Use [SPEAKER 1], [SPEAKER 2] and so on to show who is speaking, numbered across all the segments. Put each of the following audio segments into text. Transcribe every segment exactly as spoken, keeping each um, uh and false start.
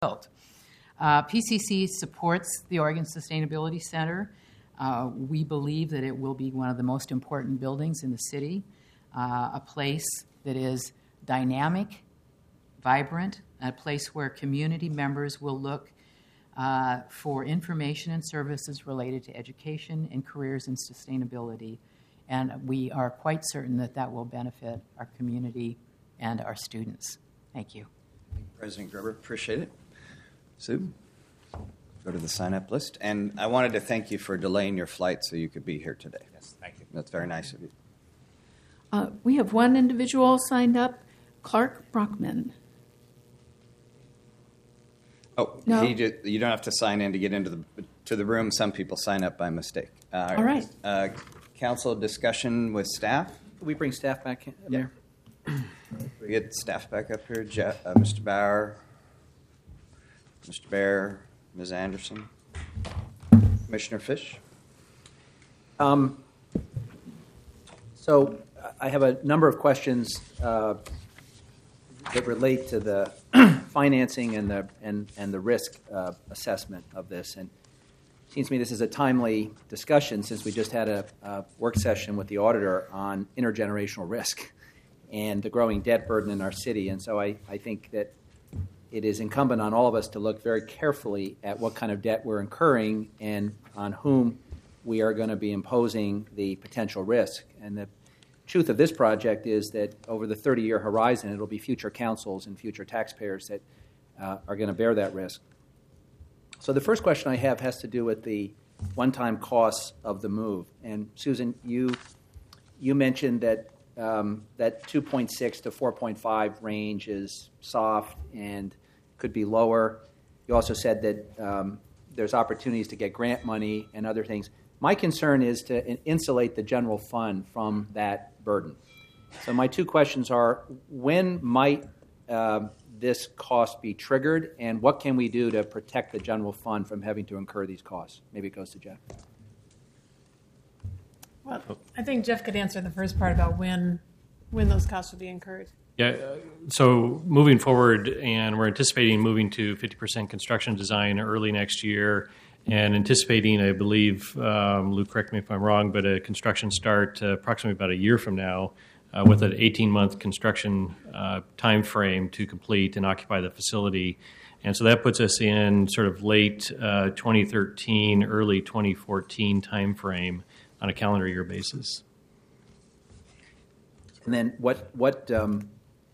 [SPEAKER 1] built. Uh, P C C supports the Oregon Sustainability Center. Uh, we believe that it will be one of the most important buildings in the city, uh, a place that is dynamic, vibrant, a place where community members will look uh, for information and services related to education and careers in sustainability. And we are quite certain that that will benefit our community and our students. Thank you.
[SPEAKER 2] Thank you, President Gerber. Appreciate it. Sue, go to the sign-up list. And I wanted to thank you for delaying your flight so you could be here today.
[SPEAKER 3] Yes, thank you.
[SPEAKER 2] That's very nice of you.
[SPEAKER 4] Uh, we have one individual signed up, Clark Brockman.
[SPEAKER 2] Oh,
[SPEAKER 4] No.
[SPEAKER 2] he just, you don't have to sign in to get into the to the room. Some people sign up by mistake. Uh,
[SPEAKER 4] All right.
[SPEAKER 2] Uh, council discussion with staff.
[SPEAKER 5] Can we bring staff back in, Mayor?
[SPEAKER 2] We get staff back up here. Je- uh, Mister Bauer, Mister Bear, Miz Anderson, Commissioner Fish.
[SPEAKER 5] Um, so I have a number of questions uh, that relate to the financing and the and and the risk uh, assessment of this. And it seems to me this is a timely discussion since we just had a, a work session with the auditor on intergenerational risk and the growing debt burden in our city. And so I, I think that it is incumbent on all of us to look very carefully at what kind of debt we're incurring and on whom we are going to be imposing the potential risk. And the truth of this project is that over the thirty-year horizon, it'll be future councils and future taxpayers that uh, are going to bear that risk. So the first question I have has to do with the one-time costs of the move. And Susan, you you mentioned that um, that two point six to four point five range is soft and could be lower. You also said that um, there's opportunities to get grant money and other things. My concern is to insulate the general fund from that burden. So my two questions are, when might uh, this cost be triggered, and what can we do to protect the general fund from having to incur these costs? Maybe it goes to Jeff.
[SPEAKER 6] Well, I think Jeff could answer the first part about when when those costs will be incurred.
[SPEAKER 7] Yeah, uh, so moving forward, and we're anticipating moving to fifty percent construction design early next year, and anticipating, I believe, um, Lou, correct me if I'm wrong, but a construction start uh, approximately about a year from now uh, with an eighteen-month construction uh, time frame to complete and occupy the facility. And so that puts us in sort of late uh, twenty thirteen, early twenty fourteen time frame on a calendar year basis.
[SPEAKER 5] And then what what um,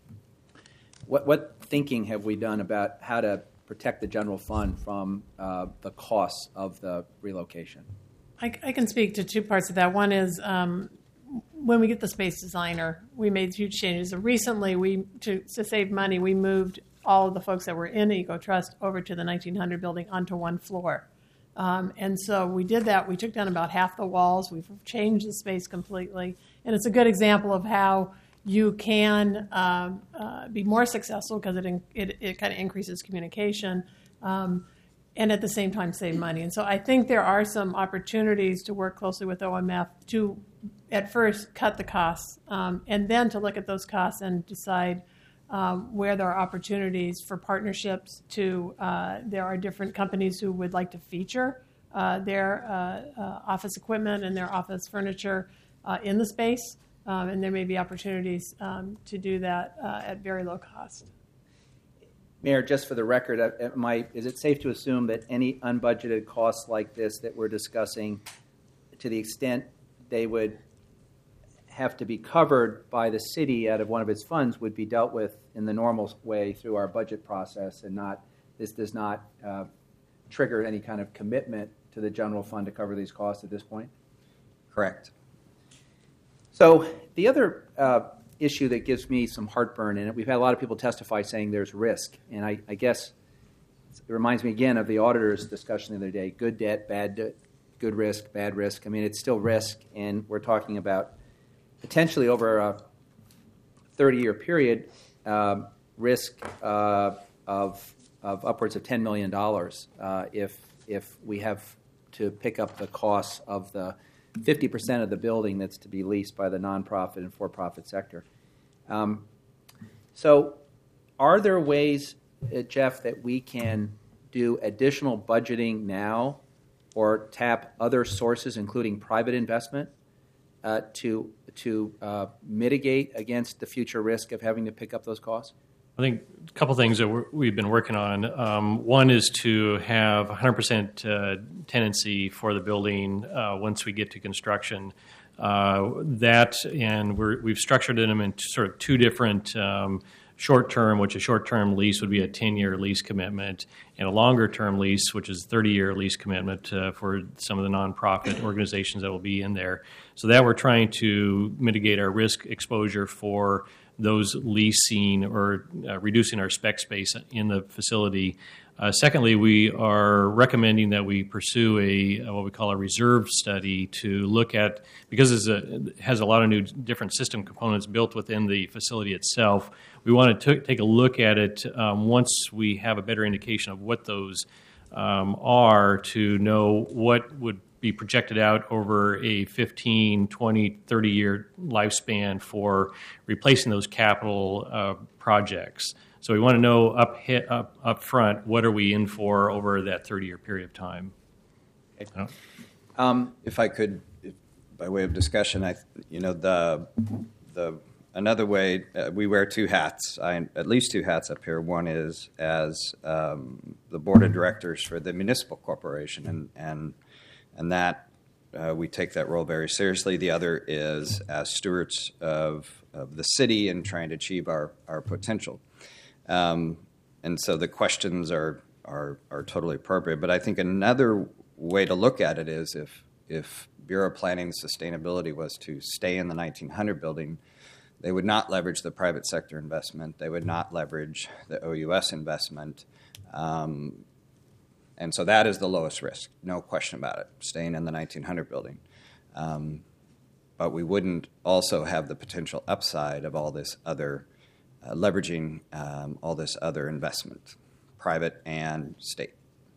[SPEAKER 5] what what thinking have we done about how to protect the general fund from uh, the costs of the relocation?
[SPEAKER 6] I, I can speak to two parts of that. One is um, when we get the space designer, we made huge changes. Recently, we to, to save money, we moved all of the folks that were in EcoTrust over to the nineteen hundred building onto one floor. Um, and so we did that. We took down about half the walls. We've changed the space completely. And it's a good example of how you can um, uh, be more successful because it, in, it, it kind of increases communication um, and at the same time save money. And so I think there are some opportunities to work closely with O M F to, at first, cut the costs um, and then to look at those costs and decide Um, where there are opportunities for partnerships. To uh, there are different companies who would like to feature uh, their uh, uh, office equipment and their office furniture uh, in the space, um, and there may be opportunities um, to do that uh, at very low cost.
[SPEAKER 5] Mayor, just for the record, uh, am I, is it safe to assume that any unbudgeted costs like this that we're discussing, to the extent they would have to be covered by the city out of one of its funds, would be dealt with in the normal way through our budget process, and not this does not uh, trigger any kind of commitment to the general fund to cover these costs at this point?
[SPEAKER 2] Correct.
[SPEAKER 5] So the other uh, issue that gives me some heartburn, and we've had a lot of people testify saying there's risk, and I, I guess it reminds me again of the auditor's discussion the other day, good debt, bad debt, good risk, bad risk. I mean, it's still risk, and we're talking about potentially over a thirty-year period, um, risk uh, of of upwards of ten million dollars uh, if if we have to pick up the costs of the fifty percent of the building that's to be leased by the nonprofit and for-profit sector. Um, so are there ways uh, Jeff, that we can do additional budgeting now or tap other sources, including private investment, uh, to to uh, mitigate against the future risk of having to pick up those costs?
[SPEAKER 7] I think a couple things that we're, we've been working on. Um, one is to have one hundred percent uh, tenancy for the building uh, once we get to construction. Uh, that, and we're, we've structured them in sort of two different um, short-term, which a short-term lease would be a ten-year lease commitment, and a longer-term lease, which is a thirty-year lease commitment uh, for some of the nonprofit organizations that will be in there. So that we're trying to mitigate our risk exposure for those leasing or uh, reducing our spec space in the facility. Uh, secondly, we are recommending that we pursue a, a what we call a reserve study to look at, because it's a, it has a lot of new different system components built within the facility itself. We want to take a look at it um, once we have a better indication of what those um, are, to know what would be projected out over a fifteen, twenty, thirty-year lifespan for replacing those capital uh, projects. So we want to know up, hit, up up front, what are we in for over that thirty-year period of time.
[SPEAKER 2] Okay. Um, if I could, if, by way of discussion, I, you know, the the another way uh, we wear two hats. I at least two hats up here. One is as um, the board of directors for the municipal corporation, and and and that uh, we take that role very seriously. The other is as stewards of of the city and trying to achieve our our potential. Um, and so the questions are, are are totally appropriate. But I think another way to look at it is if if Bureau of Planning and Sustainability was to stay in the nineteen hundred building, they would not leverage the private sector investment. They would not leverage the O U S investment. Um, and so that is the lowest risk, no question about it, staying in the nineteen hundred building. Um, but we wouldn't also have the potential upside of all this other Uh, leveraging um, all this other investment, private and state.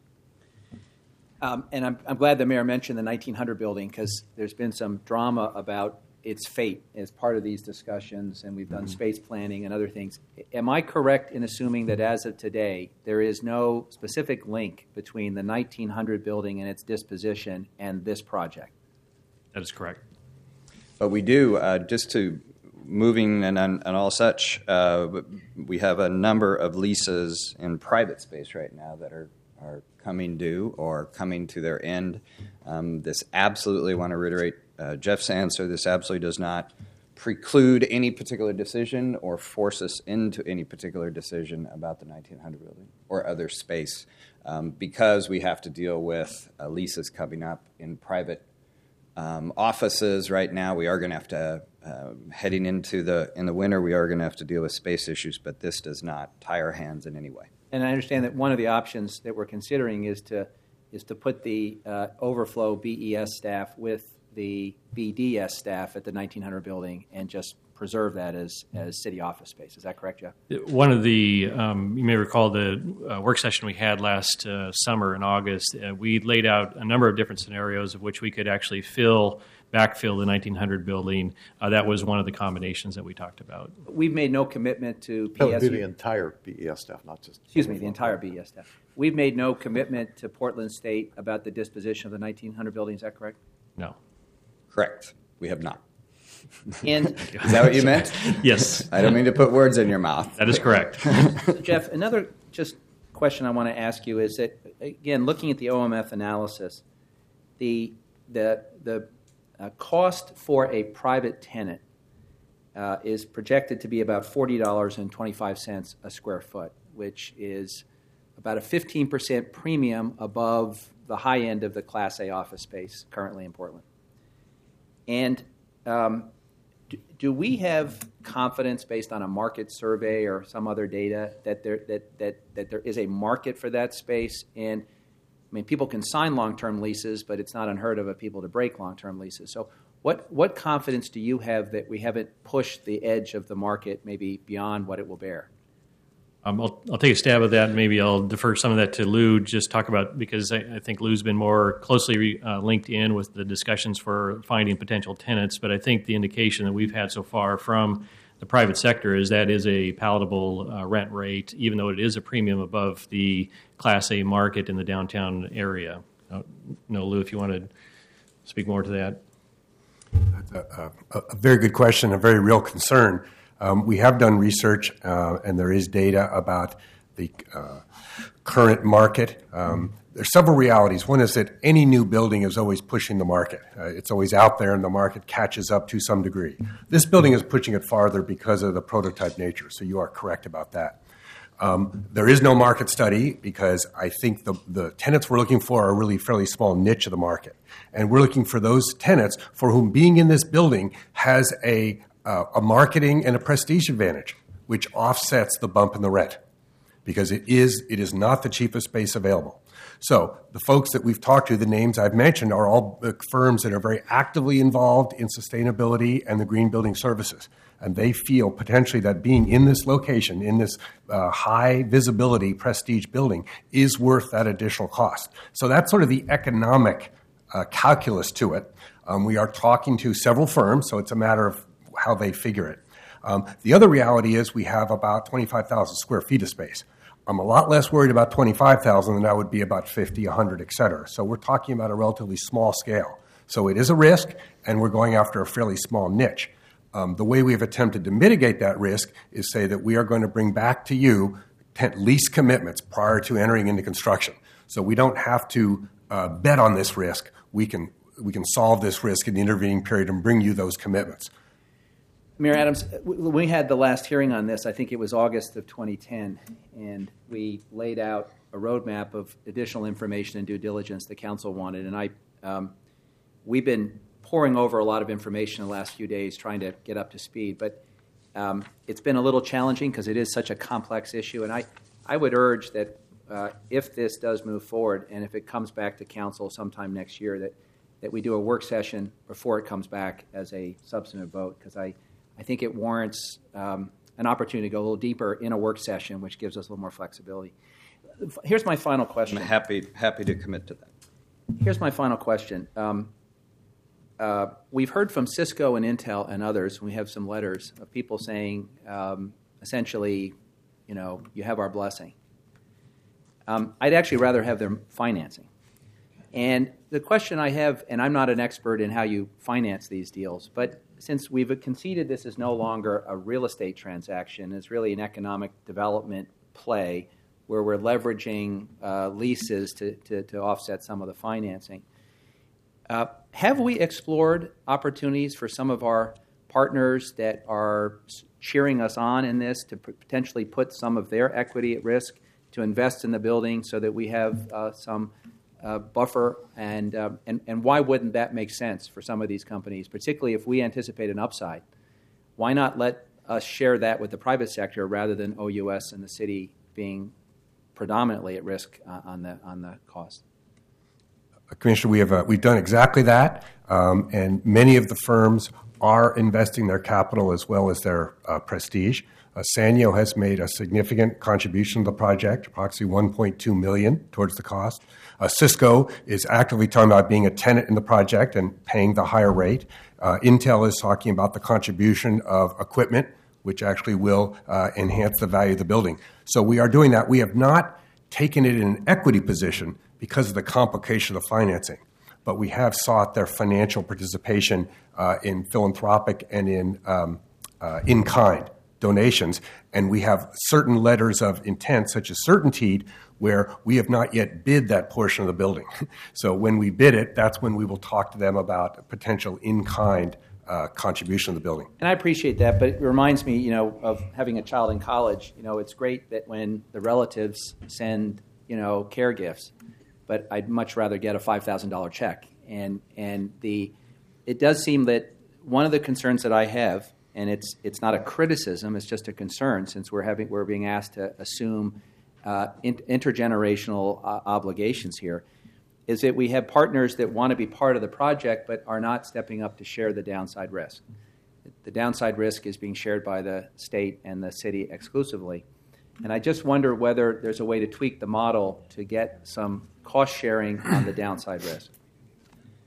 [SPEAKER 5] Um, and I'm, I'm glad the mayor mentioned the nineteen hundred building, because there's been some drama about its fate as part of these discussions, and we've done mm-hmm. space planning and other things. Am I correct in assuming that as of today, there is no specific link between the nineteen hundred building and its disposition and this project?
[SPEAKER 7] That is correct.
[SPEAKER 2] But we do, uh, just to moving and, and all such, uh, we have a number of leases in private space right now that are, are coming due or coming to their end. Um, this absolutely, I want to reiterate uh, Jeff's answer, this absolutely does not preclude any particular decision or force us into any particular decision about the nineteen hundred building or other space, um, because we have to deal with uh, leases coming up in private um, offices right now. We are going to have to Uh, heading into the in the winter, we are going to have to deal with space issues, but this does not tie our hands in any way.
[SPEAKER 5] And I understand that one of the options that we're considering is to is to put the uh, overflow B E S staff with the B D S staff at the nineteen hundred building and just preserve that as as city office space. Is that correct, Jeff?
[SPEAKER 7] One of the, um, you may recall the uh, work session we had last uh, summer in August, uh, we laid out a number of different scenarios of which we could actually fill backfill the nineteen hundred building. Uh, that was one of the combinations that we talked about.
[SPEAKER 5] We've made no commitment to P S.
[SPEAKER 3] That would be the entire B E S staff, not just...
[SPEAKER 5] Excuse me, the entire B E S staff. We've made no commitment to Portland State about the disposition of the nineteen hundred building. Is that correct?
[SPEAKER 7] No.
[SPEAKER 2] Correct. We have not.
[SPEAKER 5] And
[SPEAKER 2] is that what you meant?
[SPEAKER 7] Yes.
[SPEAKER 2] I don't mean to put words in your mouth.
[SPEAKER 7] That is correct.
[SPEAKER 5] So Jeff, another just question I want to ask you is that, again, looking at the O M F analysis, the the the Uh, cost for a private tenant uh, is projected to be about forty dollars and twenty-five cents a square foot, which is about a fifteen percent premium above the high end of the Class A office space currently in Portland. And um, do, do we have confidence, based on a market survey or some other data, that there that that that there is a market for that space? And I mean, people can sign long-term leases, but it's not unheard of of people to break long-term leases. So what what confidence do you have that we haven't pushed the edge of the market maybe beyond what it will bear?
[SPEAKER 7] Um, I'll, I'll take a stab at that, and maybe I'll defer some of that to Lou, just talk about, because I, I think Lou's been more closely uh, linked in with the discussions for finding potential tenants. But I think the indication that we've had so far from the private sector is that is a palatable uh, rent rate, even though it is a premium above the Class A market in the downtown area. Uh, no, Lou, if you want to speak more to that.
[SPEAKER 8] A, a, a very good question, a very real concern. Um, we have done research, uh, and there is data about the uh, current market. Um, there's several realities. One is that any new building is always pushing the market. Uh, it's always out there, and the market catches up to some degree. This building is pushing it farther because of the prototype nature, so you are correct about that. Um, there is no market study because I think the, the tenants we're looking for are a really fairly small niche of the market. And we're looking for those tenants for whom being in this building has a, uh, a marketing and a prestige advantage, which offsets the bump in the rent because it is, it is not the cheapest space available. So the folks that we've talked to, the names I've mentioned, are all firms that are very actively involved in sustainability and the green building services. And they feel potentially that being in this location, in this uh, high visibility prestige building, is worth that additional cost. So that's sort of the economic uh, calculus to it. Um, we are talking to several firms, so it's a matter of how they figure it. Um, the other reality is we have about twenty-five thousand square feet of space. I'm a lot less worried about twenty-five thousand than I would be about fifty, one hundred, et cetera. So we're talking about a relatively small scale. So it is a risk, and we're going after a fairly small niche. Um, the way we have attempted to mitigate that risk is say that we are going to bring back to you lease commitments prior to entering into construction. So we don't have to uh, bet on this risk. We can we can solve this risk in the intervening period and bring you those commitments.
[SPEAKER 5] Mayor Adams, we had the last hearing on this, I think it was August of twenty ten, and we laid out a roadmap of additional information and due diligence the council wanted. And I, um, we've been pouring over a lot of information in the last few days trying to get up to speed, but um, it's been a little challenging because it is such a complex issue. And I, I would urge that uh, if this does move forward and if it comes back to council sometime next year, that, that we do a work session before it comes back as a substantive vote, because I, I think it warrants um, an opportunity to go a little deeper in a work session, which gives us a little more flexibility. Here's my final question.
[SPEAKER 2] I'm happy, happy to commit to that.
[SPEAKER 5] Here's my final question. Um, Uh, we've heard from Cisco and Intel and others, and we have some letters of people saying, um, essentially, you know, you have our blessing. Um, I'd actually rather have their financing. And the question I have, and I'm not an expert in how you finance these deals, but since we've conceded this is no longer a real estate transaction, it's really an economic development play where we're leveraging uh, leases to, to, to offset some of the financing. Uh, have we explored opportunities for some of our partners that are cheering us on in this to p- potentially put some of their equity at risk to invest in the building so that we have uh, some uh, buffer? And, uh, and, and why wouldn't that make sense for some of these companies, particularly if we anticipate an upside? Why not let us share that with the private sector rather than O U S and the city being predominantly at risk uh, on the on the cost?
[SPEAKER 8] Commissioner, we have uh, we've done exactly that, um, and many of the firms are investing their capital as well as their uh, prestige. Uh, Sanyo has made a significant contribution to the project, approximately one point two million dollars towards the cost. Uh, Cisco is actively talking about being a tenant in the project and paying the higher rate. Uh, Intel is talking about the contribution of equipment, which actually will uh, enhance the value of the building. So we are doing that. We have not taken it in an equity position because of the complication of financing. But we have sought their financial participation uh, in philanthropic and in um, uh, in-kind donations. And we have certain letters of intent, such as Certainteed, where we have not yet bid that portion of the building. So when we bid it, that's when we will talk to them about potential in-kind uh, contribution of the building.
[SPEAKER 5] And I appreciate that, but it reminds me, you know, of having a child in college. You know, it's great that when the relatives send, you know, care gifts, but I'd much rather get a five thousand dollars check. And and the it does seem that one of the concerns that I have, and it's it's not a criticism, it's just a concern, since we're having we're being asked to assume uh, in, intergenerational uh, obligations here, is that we have partners that want to be part of the project but are not stepping up to share the downside risk. The downside risk is being shared by the state and the city exclusively. And I just wonder whether there's a way to tweak the model to get some cost sharing on the downside risk.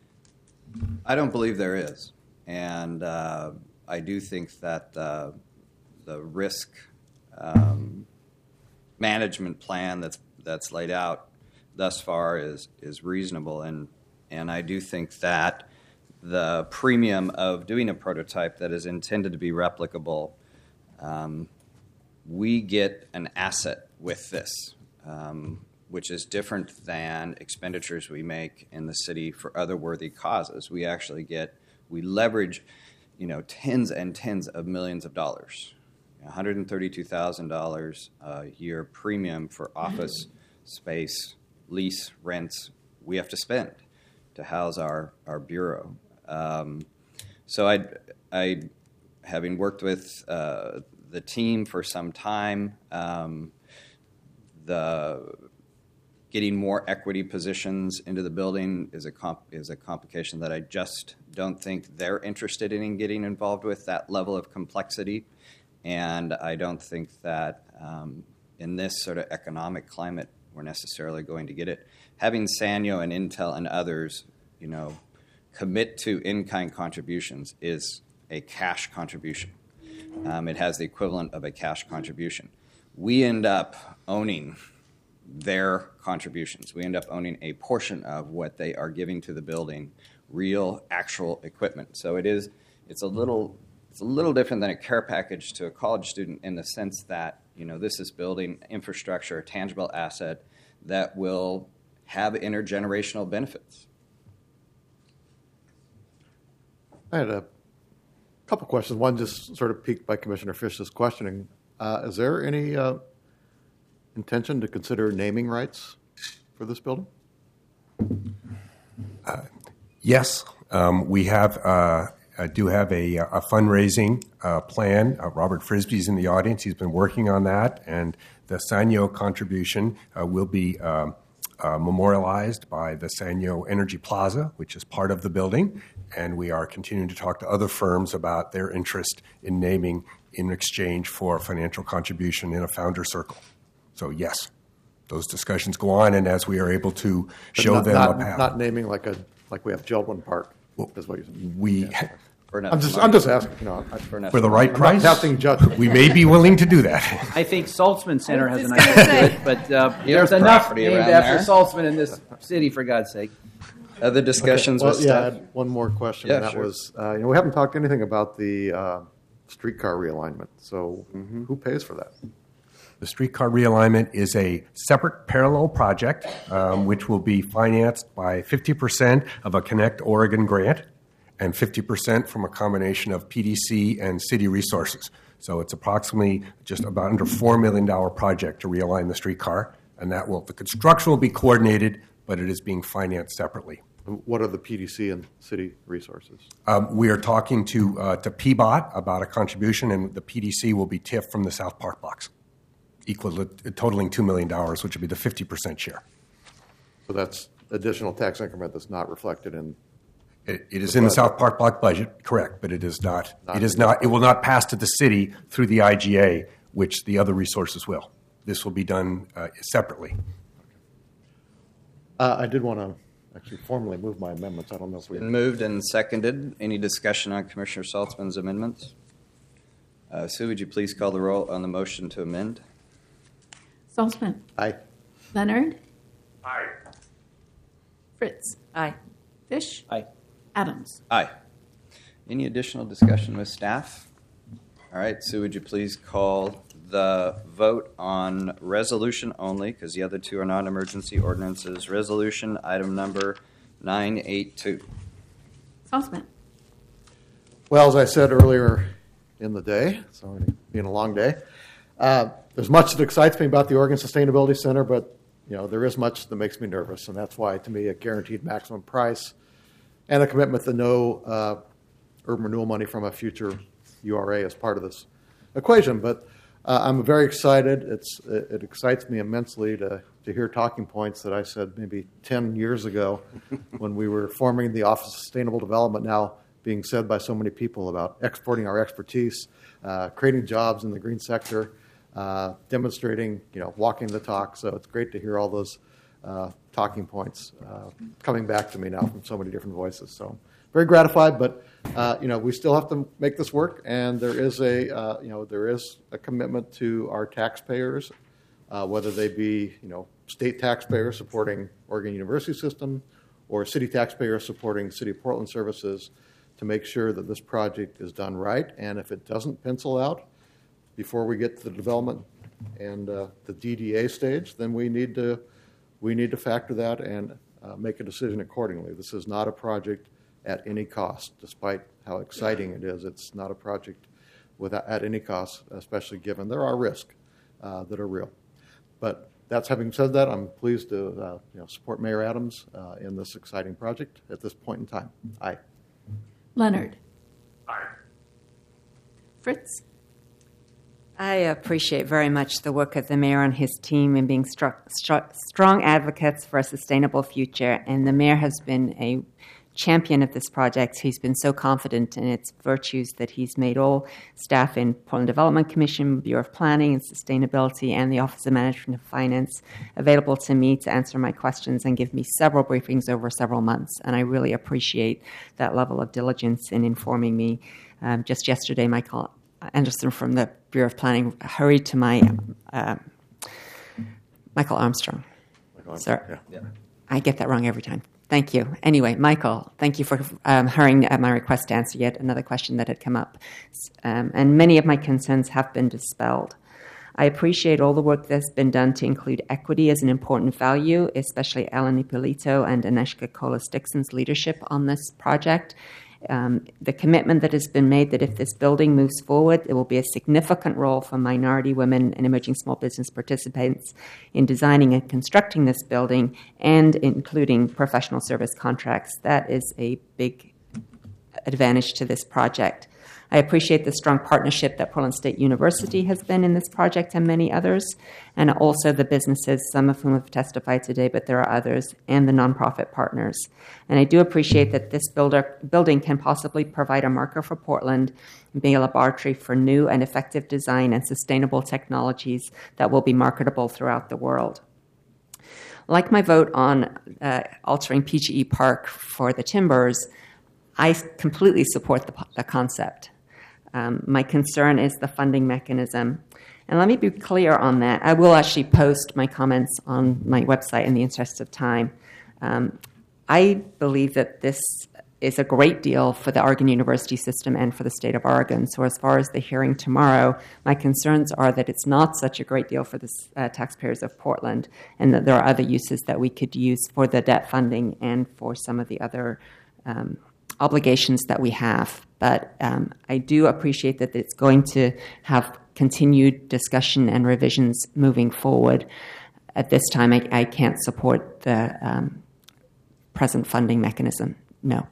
[SPEAKER 2] I don't believe there is. And uh, I do think that uh, the risk um, management plan that's that's laid out thus far is is reasonable, and and I do think that the premium of doing a prototype that is intended to be replicable, um, we get an asset with this, um, which is different than expenditures we make in the city for other worthy causes. We actually get, we leverage, you know, tens and tens of millions of dollars, one hundred thirty-two thousand dollars a year premium for office space, lease, rents we have to spend to house our, our bureau. Um, so I, I, having worked with uh, the team for some time, um, the getting more equity positions into the building is a comp, is a complication that I just don't think they're interested in getting involved with, that level of complexity, and I don't think that um, in this sort of economic climate we're necessarily going to get it. Having Sanyo and Intel and others, you know, commit to in-kind contributions is a cash contribution. Um, it has the equivalent of a cash contribution. We end up owning their contributions. We end up owning a portion of what they are giving to the building, real, actual equipment. So it is, it's a little, it's a little different than a care package to a college student in the sense that, you know, this is building infrastructure, a tangible asset that will have intergenerational benefits.
[SPEAKER 3] I had a couple questions. One just sort of piqued by Commissioner Fish's questioning. Uh, is there any uh, intention to consider naming rights for this building?
[SPEAKER 8] Uh, yes, um, we have. Uh, I do have a, a fundraising uh, plan. Uh, Robert Frisbee's in the audience. He's been working on that, and the Sanyo contribution uh, will be um, uh, memorialized by the Sanyo Energy Plaza, which is part of the building, and we are continuing to talk to other firms about their interest in naming in exchange for financial contribution in a founder circle. So yes, those discussions go on, and as we are able to
[SPEAKER 3] But
[SPEAKER 8] show
[SPEAKER 3] not,
[SPEAKER 8] them
[SPEAKER 3] not,
[SPEAKER 8] a path.
[SPEAKER 3] not naming like a like we have Geldwin Park.
[SPEAKER 8] Well,
[SPEAKER 3] is what you're saying.
[SPEAKER 8] we,
[SPEAKER 3] Yeah.
[SPEAKER 2] For enough
[SPEAKER 3] I'm just
[SPEAKER 2] money.
[SPEAKER 3] I'm just asking. You know, I,
[SPEAKER 2] For enough
[SPEAKER 8] for the
[SPEAKER 2] money.
[SPEAKER 8] right price,
[SPEAKER 3] testing judgment.
[SPEAKER 8] we may be willing to do that.
[SPEAKER 5] I think Saltzman Center has
[SPEAKER 6] I
[SPEAKER 5] an
[SPEAKER 6] was just
[SPEAKER 5] idea
[SPEAKER 6] gonna
[SPEAKER 5] to it, but uh,
[SPEAKER 2] You
[SPEAKER 5] there's
[SPEAKER 2] have
[SPEAKER 5] enough
[SPEAKER 2] property
[SPEAKER 5] named
[SPEAKER 2] around
[SPEAKER 5] after
[SPEAKER 2] there.
[SPEAKER 5] Saltzman in this city, for God's sake.
[SPEAKER 2] Other discussions
[SPEAKER 3] well,
[SPEAKER 2] with
[SPEAKER 3] yeah, I
[SPEAKER 2] staff?
[SPEAKER 3] had one more question.
[SPEAKER 2] Yeah,
[SPEAKER 3] and that
[SPEAKER 2] sure.
[SPEAKER 3] was, uh, you know, we haven't talked anything about the uh, streetcar realignment. So
[SPEAKER 2] Mm-hmm.
[SPEAKER 3] who pays for that?
[SPEAKER 8] The streetcar realignment is a separate parallel project, um, which will be financed by fifty percent of a Connect Oregon grant and fifty percent from a combination of P D C and city resources. So it's approximately just about under four million dollars project to realign the streetcar, and that will, the construction will be coordinated, but it is being financed separately.
[SPEAKER 3] What are the P D C and city resources?
[SPEAKER 8] Um, we are talking to uh, to P B O T about a contribution, and the P D C will be T I F from the South Park blocks, equal to totaling two million dollars, which would be the fifty percent share.
[SPEAKER 3] So that's additional tax increment that's not reflected in.
[SPEAKER 8] It, it is in the South Park block budget, correct, but it is not.
[SPEAKER 3] Not
[SPEAKER 8] It is
[SPEAKER 3] in
[SPEAKER 8] not. It will not pass to the city through the I G A, which the other resources will. This will be done uh, separately.
[SPEAKER 3] Uh, I did want to actually formally move my amendments. I don't know if we.
[SPEAKER 2] Been moved and seconded. Any discussion on Commissioner Saltzman's amendments? Uh, Sue, would you please call the roll on the motion to amend?
[SPEAKER 4] Saltzman.
[SPEAKER 3] Aye.
[SPEAKER 4] Leonard. Aye. Fritz.
[SPEAKER 1] Aye.
[SPEAKER 4] Fish.
[SPEAKER 5] Aye.
[SPEAKER 4] Adams.
[SPEAKER 2] Aye. Any additional discussion with staff? All right, Sue, would you please call the vote on resolution only, because the other two are non-emergency ordinances. Resolution item number nine eighty-two.
[SPEAKER 4] Saltzman.
[SPEAKER 3] Well, as I said earlier in the day, it's already been a long day. Uh, there's much that excites me about the Oregon Sustainability Center, but you know there is much that makes me nervous, and that's why, to me, a guaranteed maximum price and a commitment to no uh, urban renewal money from a future U R A is part of this equation. But uh, I'm very excited. It's it, it excites me immensely to to hear talking points that I said maybe ten years ago when we were forming the Office of Sustainable Development, now being said by so many people about exporting our expertise, uh, creating jobs in the green sector, uh, demonstrating, you know, walking the talk. So it's great to hear all those uh, talking points uh, coming back to me now from so many different voices. So very gratified, but uh, you know, we still have to make this work, and there is a uh, you know there is a commitment to our taxpayers, uh, whether they be you know state taxpayers supporting Oregon University System, or city taxpayers supporting City of Portland services, to make sure that this project is done right. And if it doesn't pencil out before we get to the development and uh, the D D A stage, then we need to we need to factor that and uh, make a decision accordingly. This is not a project at any cost, despite how exciting it is. It's not a project without at any cost, especially given there are risks uh, that are real. But that's having said that, I'm pleased to uh, you know, support Mayor Adams uh, in this exciting project at this point in time. Aye.
[SPEAKER 4] Leonard. Aye. Fritz.
[SPEAKER 9] I appreciate very much the work of the mayor and his team in being stru- stru- strong advocates for a sustainable future, and the mayor has been a champion of this project. He's been so confident in its virtues that he's made all staff in Portland Development Commission, Bureau of Planning and Sustainability, and the Office of Management and Finance available to me to answer my questions and give me several briefings over several months. And I really appreciate that level of diligence in informing me. Um, just yesterday, Michael Anderson from the Bureau of Planning hurried to my uh, Michael Armstrong.
[SPEAKER 3] Michael Armstrong,
[SPEAKER 9] Sir,
[SPEAKER 3] yeah.
[SPEAKER 9] I get that wrong every time. Thank you. Anyway, Michael, thank you for um, hurrying at my request to answer yet another question that had come up. Um, and many of my concerns have been dispelled. I appreciate all the work that's been done to include equity as an important value, especially Alan Ippolito and Aneshka Kolas-Dixon's leadership on this project. Um, the commitment that has been made that if this building moves forward, there will be a significant role for minority women and emerging small business participants in designing and constructing this building, and including professional service contracts. That is a big advantage to this project. I appreciate the strong partnership that Portland State University has been in this project and many others, and also the businesses, some of whom have testified today, but there are others, and the nonprofit partners. And I do appreciate that this builder, building can possibly provide a marker for Portland and be a laboratory for new and effective design and sustainable technologies that will be marketable throughout the world. Like my vote on uh, altering P G E Park for the timbers, I completely support the, the concept. Um, my concern is the funding mechanism. And let me be clear on that. I will actually post my comments on my website in the interest of time. Um, I believe that this is a great deal for the Oregon University system and for the state of Oregon. So as far as the hearing tomorrow, my concerns are that it's not such a great deal for the uh, taxpayers of Portland, and that there are other uses that we could use for the debt funding and for some of the other um, obligations that we have. But um, I do appreciate that it's going to have continued discussion and revisions moving forward. At this time, I, I can't support the um, present funding mechanism. No.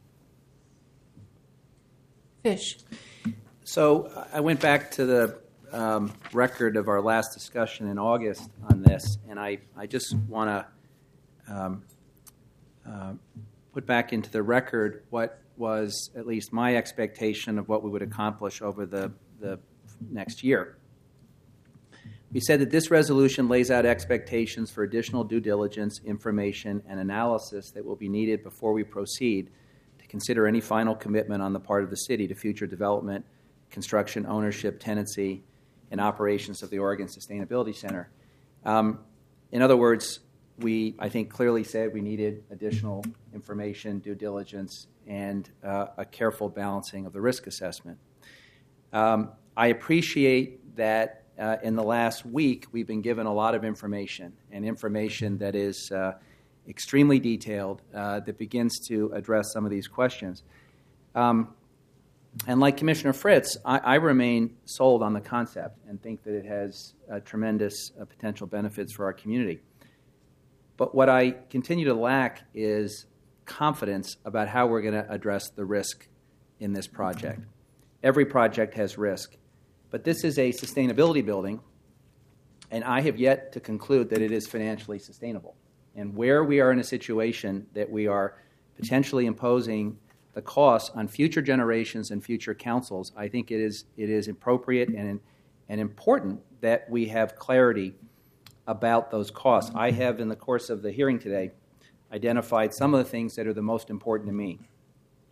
[SPEAKER 4] Fish.
[SPEAKER 5] So I went back to the um, record of our last discussion in August on this, and I, I just want to um, uh, put back into the record what was at least my expectation of what we would accomplish over the, the next year. We said that this resolution lays out expectations for additional due diligence, information, and analysis that will be needed before we proceed to consider any final commitment on the part of the city to future development, construction, ownership, tenancy, and operations of the Oregon Sustainability Center. Um, in other words, we, I think, clearly said we needed additional information, due diligence, and uh, a careful balancing of the risk assessment. Um, I appreciate that uh, in the last week we've been given a lot of information, and information that is uh, extremely detailed uh, that begins to address some of these questions. Um, and like Commissioner Fritz, I, I remain sold on the concept and think that it has uh, tremendous uh, potential benefits for our community. But what I continue to lack is confidence about how we're going to address the risk in this project. Every project has risk, but this is a sustainability building, and I have yet to conclude that it is financially sustainable. And where we are in a situation that we are potentially imposing the costs on future generations and future councils, I think it is it is appropriate and and important that we have clarity about those costs. I have, in the course of the hearing today, identified some of the things that are the most important to me.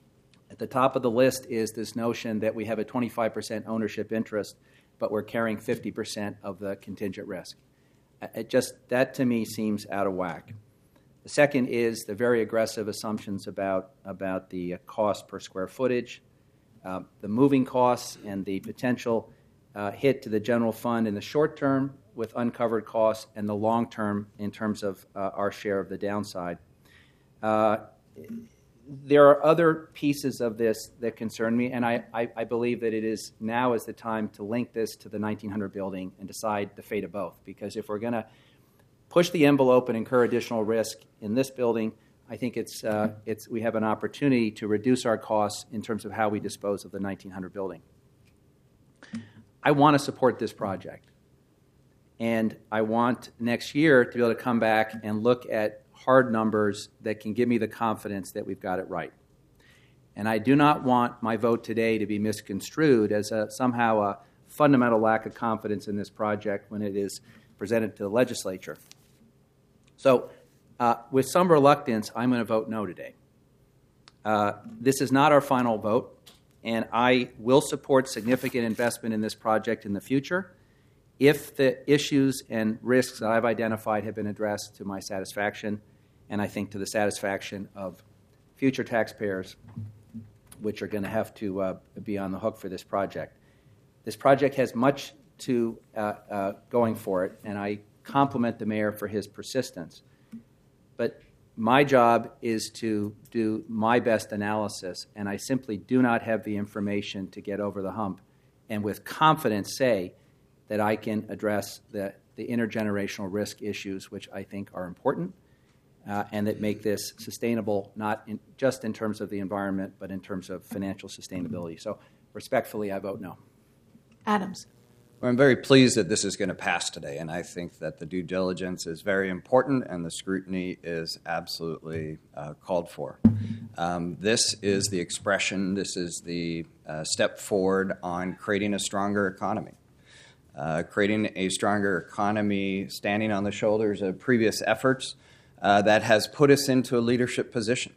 [SPEAKER 5] At the top of the list is this notion that we have a twenty-five percent ownership interest, but we're carrying fifty percent of the contingent risk. It just, that to me seems out of whack. The second is the very aggressive assumptions about, about the cost per square footage, uh, the moving costs and the potential uh, hit to the general fund in the short term with uncovered costs, and the long term in terms of uh, our share of the downside. Uh, there are other pieces of this that concern me, and I, I, I believe that it is now is the time to link this to the nineteen hundred building and decide the fate of both. Because if we're going to push the envelope and incur additional risk in this building, I think it's uh, it's we have an opportunity to reduce our costs in terms of how we dispose of the nineteen hundred building. I want to support this project, and I want next year to be able to come back and look at hard numbers that can give me the confidence that we've got it right. And I do not want my vote today to be misconstrued as a, somehow a fundamental lack of confidence in this project when it is presented to the legislature. So uh, with some reluctance, I'm going to vote no today. Uh, this is not our final vote, and I will support significant investment in this project in the future if the issues and risks that I've identified have been addressed to my satisfaction, and I think to the satisfaction of future taxpayers, which are going to have to uh, be on the hook for this project. This project has much to uh, uh, going for it, and I compliment the mayor for his persistence. But my job is to do my best analysis, and I simply do not have the information to get over the hump and with confidence say that I can address the, the intergenerational risk issues, which I think are important, uh, and that make this sustainable, not in, just in terms of the environment, but in terms of financial sustainability. So respectfully, I vote no.
[SPEAKER 4] Adams.
[SPEAKER 2] Well, I'm very pleased that this is going to pass today, and I think that the due diligence is very important and the scrutiny is absolutely uh, called for. Um, this is the expression, this is the uh, step forward on creating a stronger economy. Uh, creating a stronger economy standing on the shoulders of previous efforts uh, that has put us into a leadership position.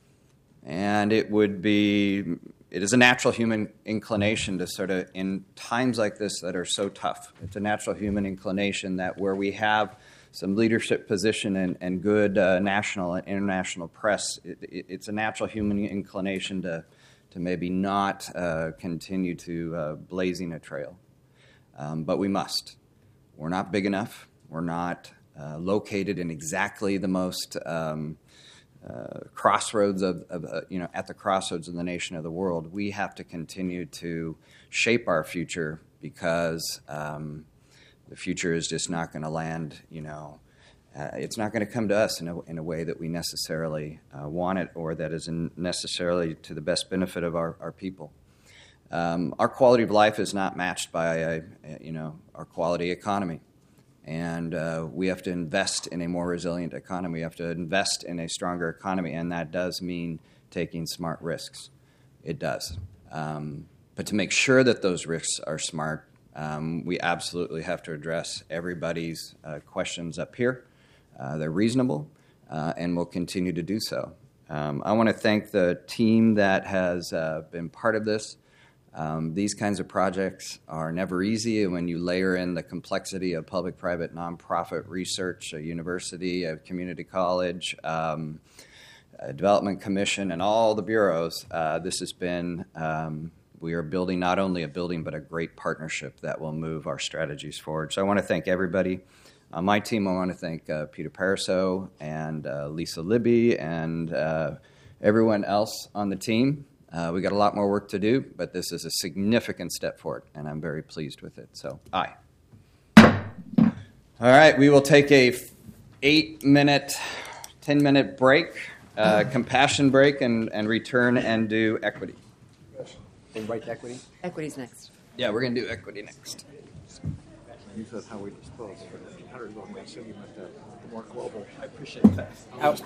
[SPEAKER 2] And it would be, it is a natural human inclination to sort of, in times like this that are so tough, it's a natural human inclination that where we have some leadership position and, and good uh, national and international press, it, it, it's a natural human inclination to, to maybe not uh, continue to uh, blazing a trail. Um, but we must. We're not big enough. We're not uh, located in exactly the most um, uh, crossroads of, of uh, you know, at the crossroads of the nation of the world. We have to continue to shape our future because um, the future is just not going to land, you know, uh, it's not going to come to us in a, in a way that we necessarily uh, want it or that is in necessarily to the best benefit of our, our people. Um, our quality of life is not matched by, a, a, you know, our quality economy. And uh, we have to invest in a more resilient economy. We have to invest in a stronger economy, and that does mean taking smart risks. It does. Um, but to make sure that those risks are smart, um, we absolutely have to address everybody's uh, questions up here. Uh, they're reasonable, uh, and we'll continue to do so. Um, I want to thank the team that has uh, been part of this. Um, these kinds of projects are never easy, and when you layer in the complexity of public-private nonprofit research, a university, a community college, um, a development commission, and all the bureaus, uh, this has been, um, we are building not only a building, but a great partnership that will move our strategies forward. So I want to thank everybody. On my team, I want to thank uh, Peter Pariseau and uh, Lisa Libby and uh, everyone else on the team. Uh, we got a lot more work to do, but this is a significant step forward, and I'm very pleased with it. So, aye. All right, we will take a eight-minute, ten-minute break, uh, compassion break, and, and return and do equity.
[SPEAKER 5] Then right to equity?
[SPEAKER 9] Equity's next.
[SPEAKER 2] Yeah, we're going to do equity next.
[SPEAKER 3] You said how we dispose of it. one hundred City, but the more global.
[SPEAKER 5] I appreciate that.